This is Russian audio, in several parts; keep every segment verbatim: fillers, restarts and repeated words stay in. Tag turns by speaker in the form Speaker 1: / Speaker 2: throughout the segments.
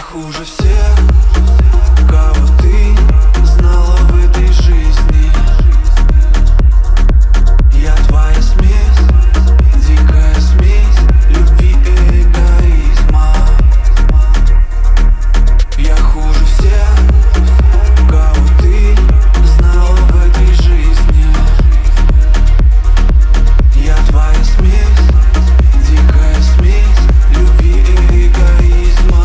Speaker 1: Я хуже всех, кого ты знала в этой жизни. Я твоя смесь, дикая смесь любви и эгоизма. Я хуже всех, кого ты знала в этой жизни. Я твоя смесь, дикая смесь любви и эгоизма.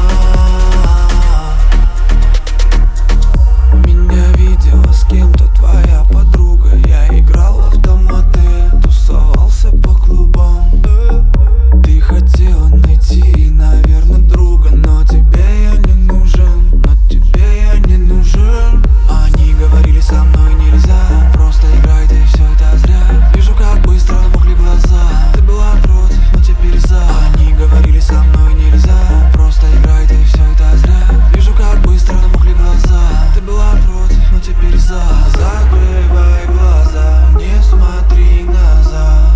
Speaker 1: Меня видела с кем-то твоя подруга. Я играл в автоматы, тусовался по клубам. Ты хотела найти, наверное, друга, но тебе я не нужен, но тебе я не нужен. Они говорили, со мной нельзя, просто играй, ты все это зря. Вижу, как быстро мокли глаза. Ты была против, но теперь за. Они говорили, со мной нельзя, просто играй, ты все это зря. Вижу, как быстро мокли глаза. Ты была против, но теперь за. Закрывай глаза, не смотри назад.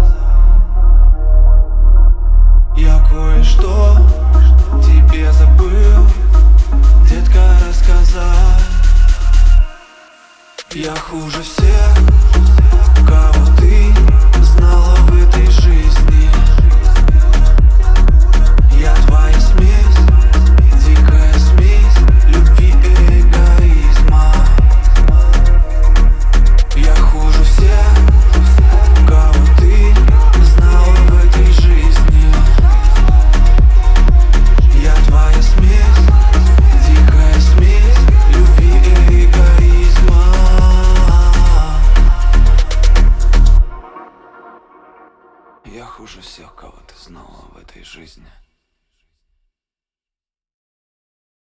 Speaker 1: Я кое-что тебе забыл, детка, рассказать. Я хуже всех, кого ты знала в этой жизни. Я твоя смесь, дикая смесь любви и эгоизма. Я хуже всех, кого ты знала в этой жизни. Я твоя смесь, дикая смесь любви и эгоизма. Я хуже всех, кого ты знала в этой жизни.